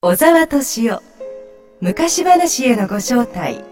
小沢敏夫昔話へのご招待。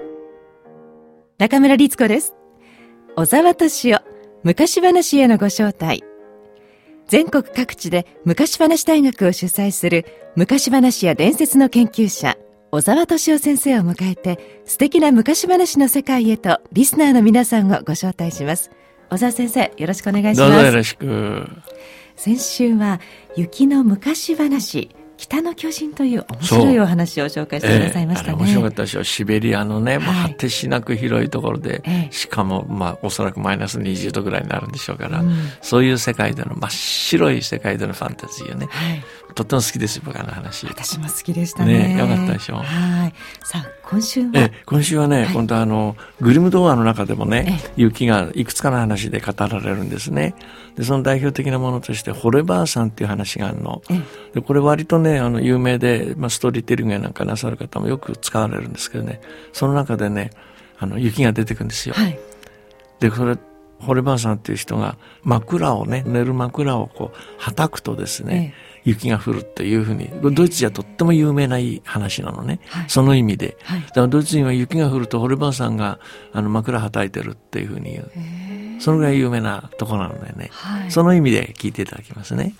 中村律子です。小沢敏夫昔話へのご招待。全国各地で昔話大学を主催する昔話や伝説の研究者小沢敏夫先生を迎えて、素敵な昔話の世界へとリスナーの皆さんをご招待します。小沢先生、よろしくお願いします。 どうぞよろしく。 先週は雪の昔話、北の巨人という面白いお話を紹介してくださいましたね。 面白かったでしょ。シベリアのね、もう果てしなく広いところで、しかもおそらくマイナス20度ぐらいになるんでしょうから、そういう世界での真っ白い世界でのファンタジーよね。とっても好きですよ、僕の話。 私も好きでしたね。 よかったでしょ。 さあ今週は今週はね、今度グリム童話の中でもね、雪がいくつかの話で語られるんですね。でその代表的なものとしてホレバーさんっていう話があるの。でこれ割とね有名で、ストーリーテリングやなんかなさる方もよく使われるんですけどね、その中でね雪が出てくるんですよ。でこれホレバーさんっていう人が枕をね、寝る枕をこうはたくとですね、雪が降るっていうふうに、ドイツじゃとっても有名ないい話なのね、その意味で、だからドイツ人は雪が降るとホレバーさんが枕はたいてるっていうふうに言う、そのぐらい有名なところなのでね、その意味で聞いていただきますね。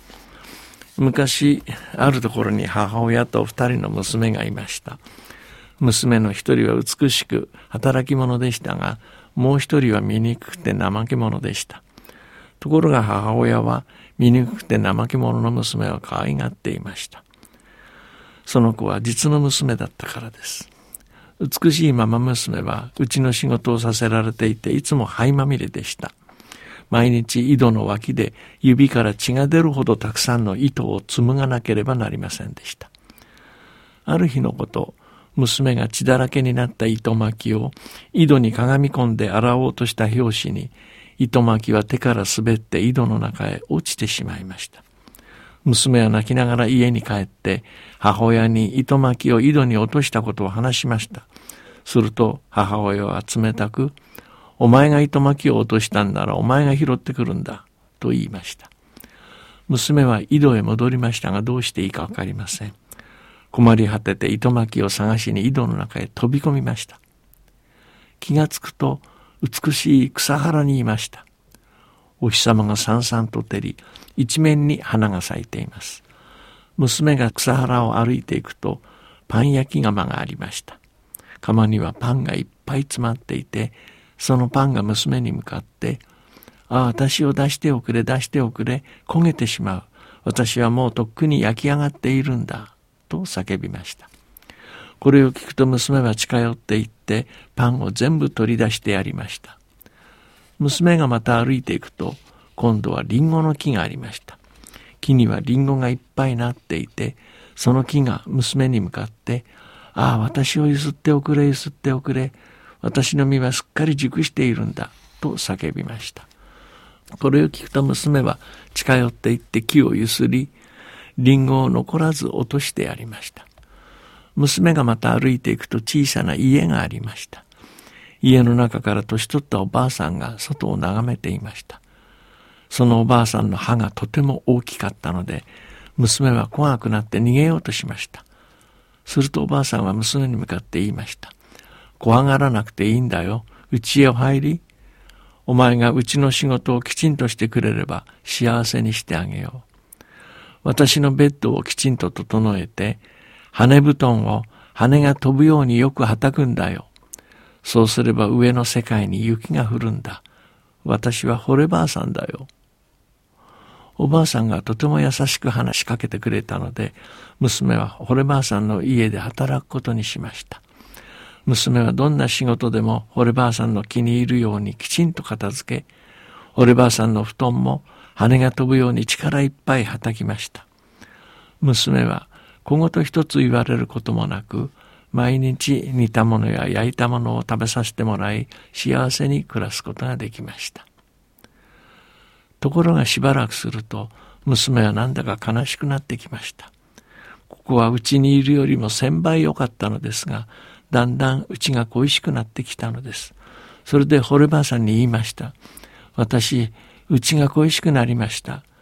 昔あるところに母親と2人の娘がいました。娘の1人は美しく働き者でしたが、もう1人は醜くて怠け者でした。ところが母親は醜くて怠け者の娘を可愛がっていました。その子は実の娘だったからです。美しいママ娘はうちの仕事をさせられていて、いつも灰まみれでした。毎日井戸の脇で指から血が出るほどたくさんの糸を紡がなければなりませんでした。ある日のこと、娘が血だらけになった糸巻きを井戸にかがみ込んで洗おうとした拍子に、糸巻きは手から滑って井戸の中へ落ちてしまいました。娘は泣きながら家に帰って母親に糸巻きを井戸に落としたことを話しました。すると母親は冷たく、お前が糸巻きを落としたんならお前が拾ってくるんだと言いました。娘は井戸へ戻りましたが、どうしていいかわかりません。困り果てて糸巻きを探しに井戸の中へ飛び込みました。気がつくと美しい草原にいました。お日様がさんさんと照り、一面に花が咲いています。娘が草原を歩いていくと、パン焼き窯がありました。窯にはパンがいっぱい詰まっていて、そのパンが娘に向かって、私を出しておくれ、出しておくれ、焦げてしまう。私はもうとっくに焼き上がっているんだ、と叫びました。これを聞くと娘は近寄っていって、パンを全部取り出してやりました。娘がまた歩いていくと、今度はリンゴの木がありました。木にはリンゴがいっぱいなっていて、その木が娘に向かって、私をゆすっておくれ、ゆすっておくれ。私の実はすっかり熟しているんだ、と叫びました。これを聞くと娘は近寄っていって木をゆすり、リンゴを残らず落としてやりました。娘がまた歩いていくと小さな家がありました。家の中から年取ったおばあさんが外を眺めていました。そのおばあさんの歯がとても大きかったので、娘は怖くなって逃げようとしました。するとおばあさんは娘に向かって言いました。怖がらなくていいんだよ。家へ入り。お前がうちの仕事をきちんとしてくれれば幸せにしてあげよう。私のベッドをきちんと整えて、羽布団を羽が飛ぶようによくはたくんだよ。そうすれば上の世界に雪が降るんだ。私はホレばあさんだよ。おばあさんがとても優しく話しかけてくれたので、娘はホレばあさんの家で働くことにしました。娘はどんな仕事でもホレばあさんの気に入るようにきちんと片付け、ホレばあさんの布団も羽が飛ぶように力いっぱいはたきました。娘は小言一つ言われることもなく、毎日煮たものや焼いたものを食べさせてもらい、幸せに暮らすことができました。ところがしばらくすると、娘はなんだか悲しくなってきました。ここはうちにいるよりも1000倍良かったのですが、だんだんうちが恋しくなってきたのです。それでホレばあさんに言いました。私、うちが恋しくなりました。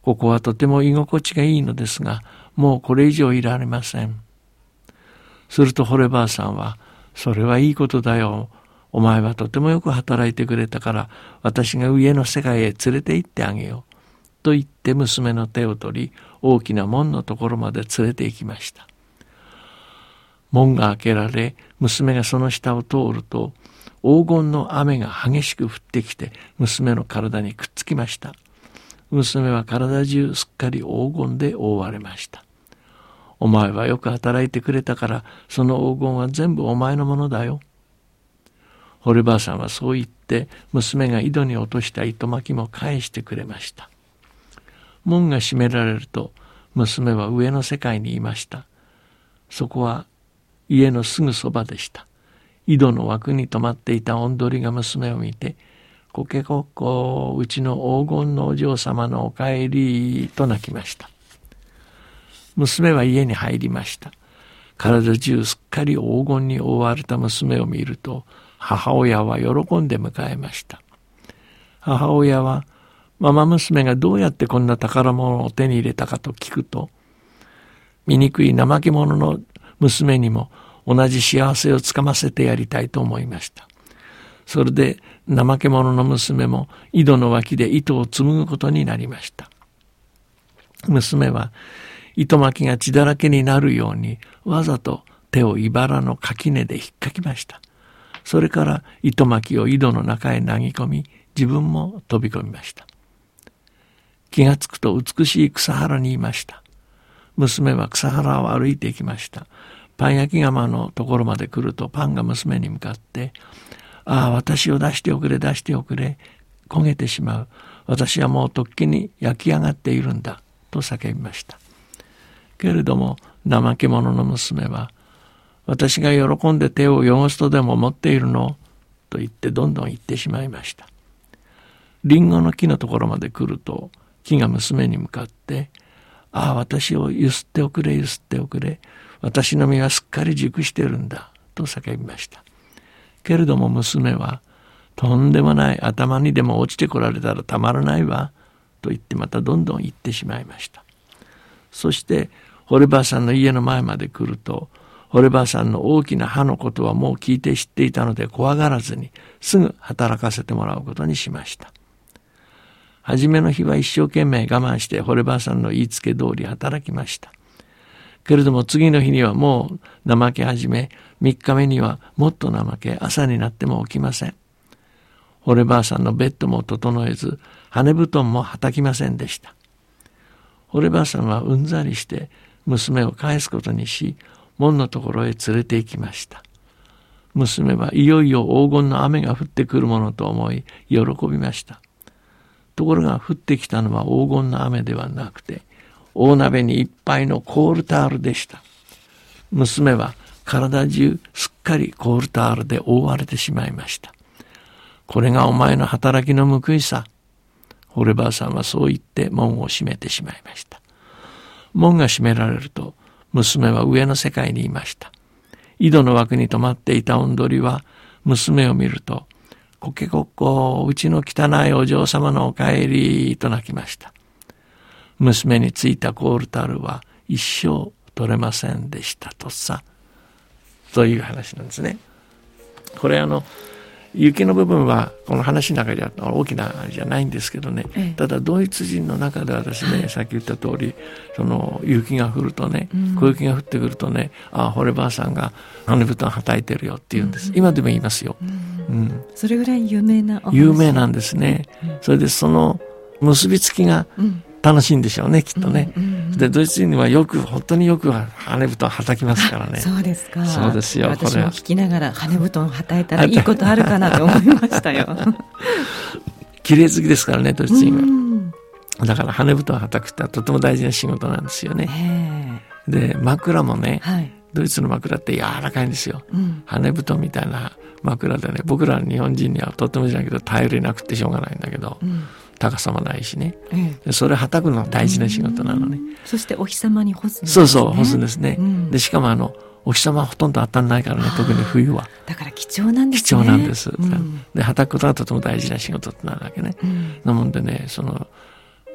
ここはとても居心地がいいのですが、もうこれ以上いられません。するとホレばあさんは、それはいいことだよ。お前はとてもよく働いてくれたから、私が上の世界へ連れて行ってあげよう。と言って娘の手を取り、大きな門のところまで連れて行きました。門が開けられ、娘がその下を通ると、黄金の雨が激しく降ってきて、娘の体にくっつきました。娘は体中すっかり黄金で覆われました。お前はよく働いてくれたから、その黄金は全部お前のものだよ。ホレばあさんはそう言って、娘が井戸に落とした糸巻きも返してくれました。門が閉められると、娘は上の世界にいました。そこは家のすぐそばでした。井戸の枠に止まっていたおんどりが娘を見て、コケコッコ、うちの黄金のお嬢様のお帰りと泣きました。娘は家に入りました。体中すっかり黄金に覆われた娘を見ると、母親は喜んで迎えました。母親は、ママ娘がどうやってこんな宝物を手に入れたかと聞くと、醜い怠け者の娘にも同じ幸せをつかませてやりたいと思いました。それで怠け者の娘も井戸の脇で糸を紡ぐことになりました。娘は糸巻きが血だらけになるようにわざと手を茨の垣根で引っかきました。それから糸巻きを井戸の中へ投げ込み、自分も飛び込みました。気がつくと美しい草原にいました。娘は草原を歩いていきました。パン焼き窯のところまで来るとパンが娘に向かって、ああ、私を出しておくれ、出しておくれ。焦げてしまう。私はもうとっくに焼き上がっているんだ。と叫びました。けれども、怠け者の娘は、私が喜んで手を汚すとでも思っているのと言ってどんどん行ってしまいました。リンゴの木のところまで来ると、木が娘に向かって、ああ、私をゆすっておくれ、ゆすっておくれ。私の実はすっかり熟してるんだ。と叫びました。けれども娘は、とんでもない、頭にでも落ちてこられたらたまらないわ。と言ってまたどんどん行ってしまいました。そして、ホレばあさんの家の前まで来ると、ホレばあさんの大きな歯のことはもう聞いて知っていたので怖がらずにすぐ働かせてもらうことにしました。はじめの日は一生懸命我慢してホレばあさんの言いつけ通り働きました。けれども次の日にはもう怠け始め、3日目にはもっと怠け、朝になっても起きません。ホレばあさんのベッドも整えず、羽布団もはたきませんでした。ホレばあさんはうんざりして娘を返すことにし、門のところへ連れて行きました。娘はいよいよ黄金の雨が降ってくるものと思い喜びました。ところが降ってきたのは黄金の雨ではなくて、大鍋にいっぱいのコールタールでした。娘は体中すっかりコールタールで覆われてしまいました。これがお前の働きの報いさ。ホレばあさんはそう言って門を閉めてしまいました。門が閉められると、娘は上の世界にいました。井戸の枠に止まっていたおんどりは、娘を見ると、コケコッコ、うちの汚いお嬢様のお帰り、と泣きました。娘についたコールタールは一生取れませんでしたとさ、という話なんですね。これ雪の部分はこの話の中では大きなあれじゃないんですけどね、ただドイツ人の中ではですね、さっき言った通りその雪が降るとね、小雪が降ってくるとね、ああホレばあさんが羽布団はたいてるよって言うんです、今でも言いますよ、 それぐらい有名なんですね、それでその結びつきが楽しいんでしょうね、きっとね、でドイツ人は本当によく羽布団はたきますからね。 そうですか。 そうですよ。 私も聞きながら羽布団はたいたらいいことあるかなと思いましたよ。 綺麗好きですからね、ドイツ人は。だから羽布団はたくってとても大事な仕事なんですよね。で枕もね、ドイツの枕って柔らかいんですよ、羽布団みたいな枕でね、僕ら日本人にはとってもじゃないけど頼りなくてしょうがないんだけど、高さもないしね、それはたくの大事な仕事なのね、 そしてお日様に干すんですね。 そうそう、干すんですね、でしかもお日様はほとんど当たらないからね、特に冬はだから貴重なんですね。 貴重なんです、ではたくことはとても大事な仕事ってなるわけね、なもんでね、その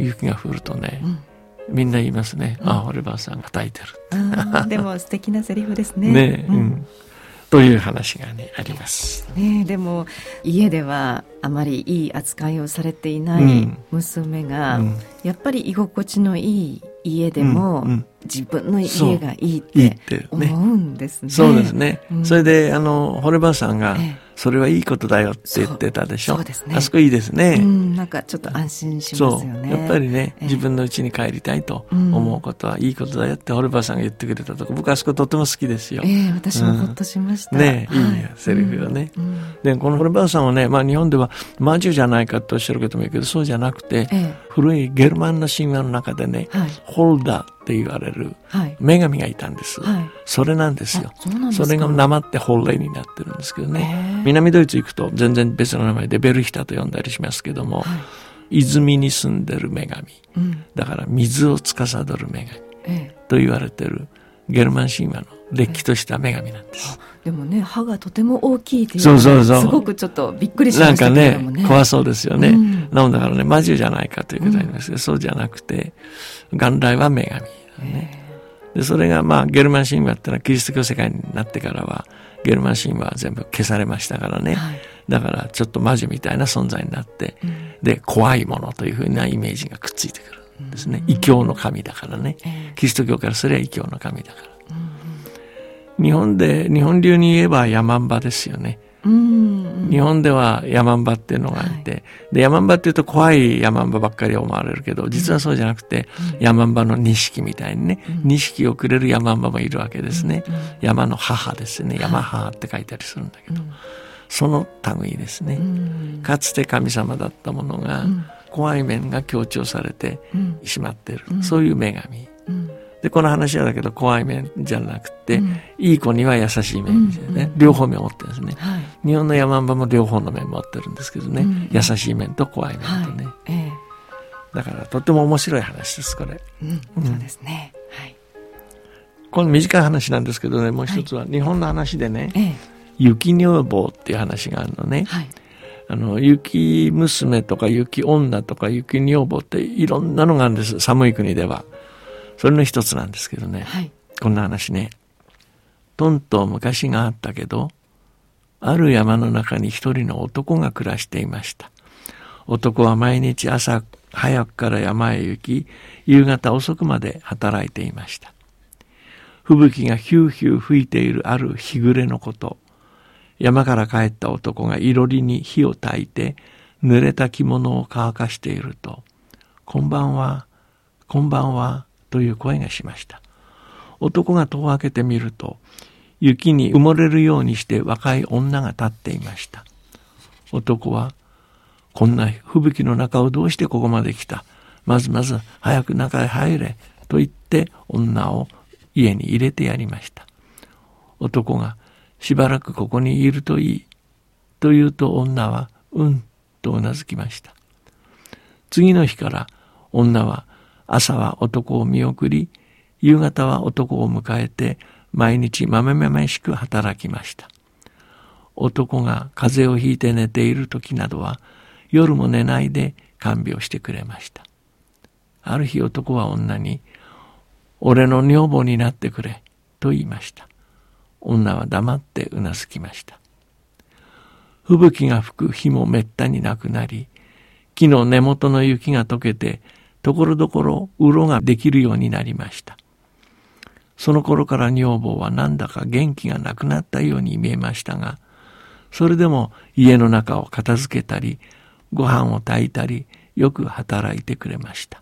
雪が降るとね、みんな言いますね。堀場さんが叩いてる。 でも素敵なセリフですね。 ね、という話がねあります。 でも家ではあまりいい扱いをされていない娘が、やっぱり居心地のいい家でも、自分の家がいいって思うんですね。 そうですね。それで堀場さんが、それはいいことだよって言ってたでしょ。そうですね。あそこいいですね。 なんかちょっと安心しますよね。 やっぱりね、自分の家に帰りたいと思うことはいいことだよって堀場さんが言ってくれたとこ、僕はあそことても好きですよ。 私もほっとしました。 いいセリフよね。でこの堀場さんはね、日本では魔女じゃないかとおっしゃる方もいるけど、そうじゃなくて、古いゲルマンの神話の中でね、ホルダーって言われる女神がいたんです。それなんですよ。それがなまってホルレになってるんですけどね。南ドイツ行くと全然別の名前でベルヒタと呼んだりしますけども、泉に住んでる女神、だから水を司る女神と言われてるゲルマン神話のれっきとした女神なんです。 でもね、歯がとても大きいっていうのがすごくちょっとびっくりしましたけどもね。 なんかね、怖そうですよね。なのだからね、魔女じゃないかということになりますけど、そうじゃなくて元来は女神だね。でそれがゲルマン神話ってのはキリスト教世界になってからはゲルマン神話は全部消されましたからね、だからちょっと魔女みたいな存在になって、で怖いものというふうなイメージがくっついてくるんですね。異教の神だからね、キリスト教からすれば異教の神だから、日本流に言えばヤマンバですよね。日本ではヤマンバっていうのがいて、でヤマンバっていうと怖いヤマンバばっかり思われるけど、実はそうじゃなくて、ヤマンバの錦みたいにね、錦をくれるヤマンバもいるわけですね。山の母ですね。山母って書いたりするんだけど、その類ですね。かつて神様だったものが、怖い面が強調されてしまっている、そういう女神で、この話はだけど怖い面じゃなくて、いい子には優しい面ですね、両方面を持ってるんですね、日本のヤマンバも両方の面を持ってるんですけどね、優しい面と怖い面とね、だからとても面白い話ですこれ、 そうですね、 この短い話なんですけどね、もう一つは日本の話でね、雪女房っていう話があるのね、雪娘とか雪女とか雪女房っていろんなのがあるんです、寒い国では。それの一つなんですけどね、こんな話ね。とんと昔があったけど、ある山の中に一人の男が暮らしていました。男は毎日朝早くから山へ行き、夕方遅くまで働いていました。吹雪がヒューヒュー吹いているある日暮れのこと、山から帰った男がいろりに火を焚いて、濡れた着物を乾かしていると、こんばんは、こんばんは、という声がしました。男が戸を開けてみると、雪に埋もれるようにして若い女が立っていました。男は、こんな吹雪の中をどうしてここまで来た。まずまず早く中へ入れ。と言って女を家に入れてやりました。男が、しばらくここにいるといい。と言うと女は、うんとうなずきました。次の日から女は、朝は男を見送り、夕方は男を迎えて、毎日まめまめしく働きました。男が風邪をひいて寝ている時などは、夜も寝ないで看病してくれました。ある日男は女に、俺の女房になってくれ、と言いました。女は黙ってうなずきました。吹雪が吹く日もめったになくなり、木の根元の雪が溶けて、ところどころ鱗ができるようになりました。その頃から女房はなんだか元気がなくなったように見えましたが、それでも家の中を片付けたり、ご飯を炊いたり、よく働いてくれました。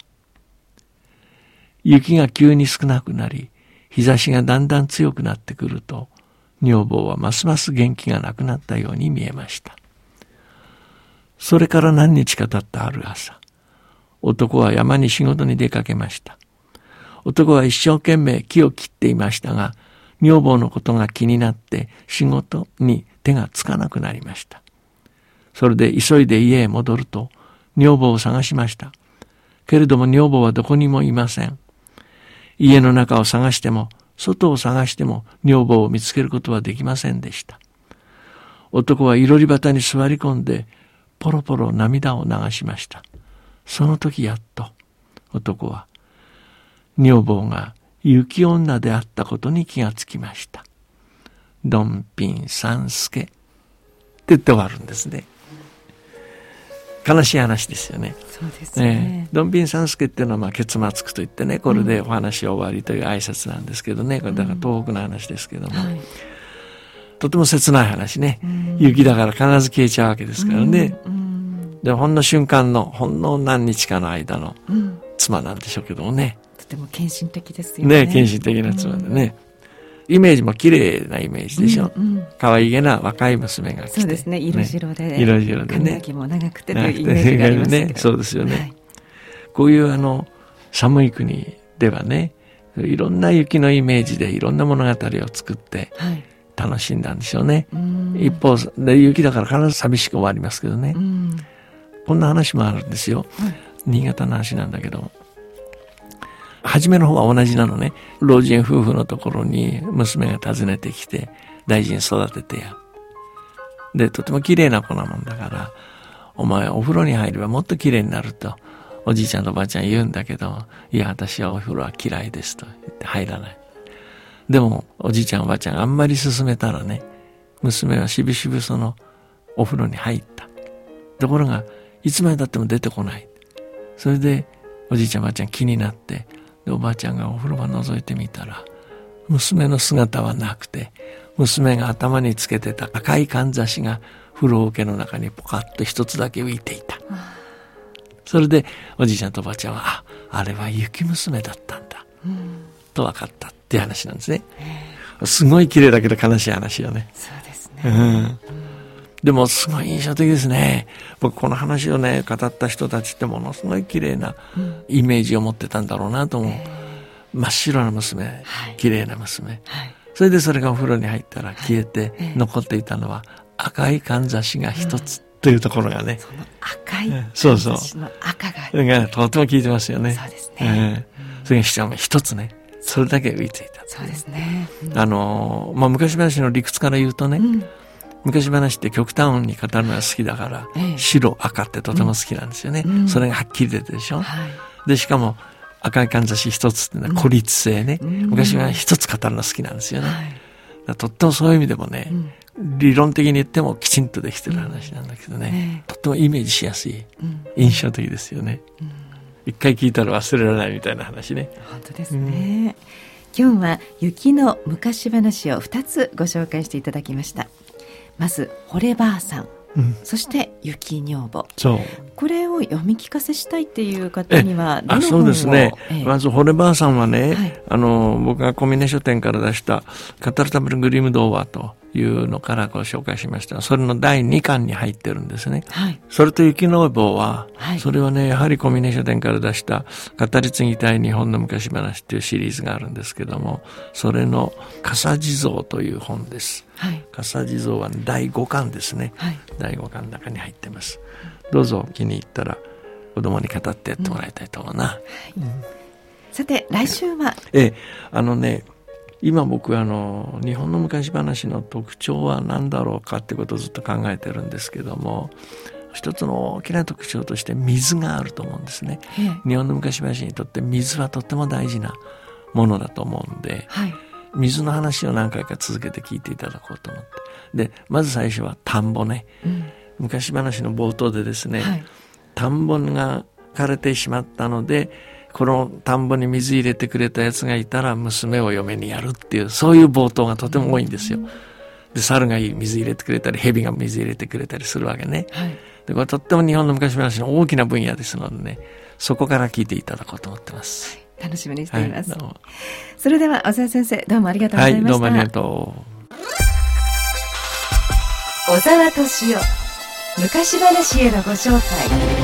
雪が急に少なくなり、日差しがだんだん強くなってくると、女房はますます元気がなくなったように見えました。それから何日か経ったある朝、男は山に仕事に出かけました。男は一生懸命木を切っていましたが、女房のことが気になって仕事に手がつかなくなりました。それで急いで家へ戻ると、女房を探しました。けれども女房はどこにもいません。家の中を探しても、外を探しても女房を見つけることはできませんでした。男はいろり端に座り込んで、ポロポロ涙を流しました。その時やっと男は女房が雪女であったことに気がつきました。どんぴんさんすけって言って終わるんですね。悲しい話ですよね。 そうですね。 どんぴんさんすけっていうのは結末くといってね、これでお話は終わりという挨拶なんですけどね、これだから東北の話ですけども、とても切ない話ね。雪だから必ず消えちゃうわけですからね。でほんの瞬間のほんの何日かの間の妻なんでしょうけどもね。 とても献身的ですよね。 献身的な妻でね。イメージも綺麗なイメージでしょ。可愛げな若い娘が来て。 そうですね。色白で。 色白でね。 髪の毛も長くてというイメージがありますけど。 そうですよね。こういう寒い国ではね、いろんな雪のイメージでいろんな物語を作って楽しんだんでしょうね。一方で雪だから必ず寂しく終わりますけどね。こんな話もあるんですよ。新潟の話なんだけど。初めの方は同じなのね。老人夫婦のところに娘が訪ねてきて大事に育ててや。で、とても綺麗な子なもんだから、お前お風呂に入ればもっと綺麗になると、おじいちゃんとおばあちゃん言うんだけど、いや、私はお風呂は嫌いですと言って入らない。でも、おじいちゃんおばあちゃんがあんまり勧めたらね、娘はしぶしぶそのお風呂に入った。ところが、いつまで経っても出てこない。それで、おじいちゃんおばあちゃん気になって、でおばあちゃんがお風呂場覗いてみたら、娘の姿はなくて、娘が頭につけてた赤いかんざしが風呂桶の中にポカッと一つだけ浮いていた。それでおじいちゃんとおばあちゃんは、あれは雪娘だったんだ、と分かったっていう話なんですね。すごい綺麗だけど悲しい話よね。 そうですね。 でもすごい印象的ですね。僕この話をね語った人たちってものすごい綺麗なイメージを持ってたんだろうなと思う。真っ白な娘、綺麗な娘、それでそれがお風呂に入ったら消えて、残っていたのは赤いかんざしが一つというところがね、 その赤いかんざしの赤がとても効いてますよね。 そうですね。 それが一つね、それだけ浮いていた。 そうですね。 昔話の理屈から言うとね、昔話って極端に語るのが好きだから、白赤ってとても好きなんですよね。それがはっきり出てるでしょ。でしかも赤いかんざし一つっていうのは孤立性ね。昔は一つ語るの好きなんですよね。とってもそういう意味でもね、理論的に言ってもきちんとできてる話なんだけどね、とってもイメージしやすい、印象的ですよね。一回聞いたら忘れられないみたいな話ね。 本当ですね。今日は雪の昔話を2つご紹介していただきました。まず惚ればあさん、そして雪女房。これを読み聞かせしたいっていう方にはどの本を？ そうですね。まず惚ればあさんはね、僕が小峰書店から出したカタルタブルグリム童話というのからご紹介しました。それの第2巻に入ってるんですね。それと雪女房は、それはねやはり小峰書店から出した語り継ぎたい日本の昔話っていうシリーズがあるんですけども、それの笠地蔵という本です。笠地蔵は第5巻ですね。第5巻の中に入ってます。どうぞ気に入ったら子供に語ってやってもらいたいと思うな。 さて来週は今僕日本の昔話の特徴は何だろうかってことをずっと考えてるんですけども、一つの大きな特徴として水があると思うんですね。日本の昔話にとって水はとっても大事なものだと思うんで、水の話を何回か続けて聞いていただこうと思って、でまず最初は田んぼね、昔話の冒頭でですね、田んぼが枯れてしまったのでこの田んぼに水入れてくれたやつがいたら娘を嫁にやるっていう、そういう冒頭がとても多いんですよ。で猿が水入れてくれたり蛇が水入れてくれたりするわけね。でこれとっても日本の昔話の大きな分野ですのでね、そこから聞いていただこうと思ってます。 楽しみにしています。それでは小沢先生、どうもありがとうございました。 どうもありがとう。小沢敏夫、昔話へのご招待。